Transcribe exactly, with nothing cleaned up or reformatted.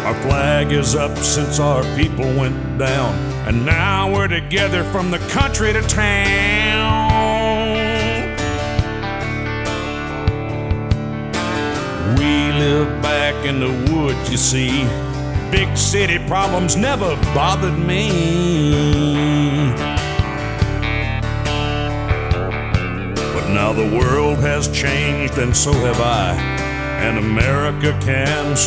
Our flag is up since our people went down, and now we're together from the country to town. We live back in the woods, you see. Big city problems never bothered me. But now the world has changed, and so have I, and America can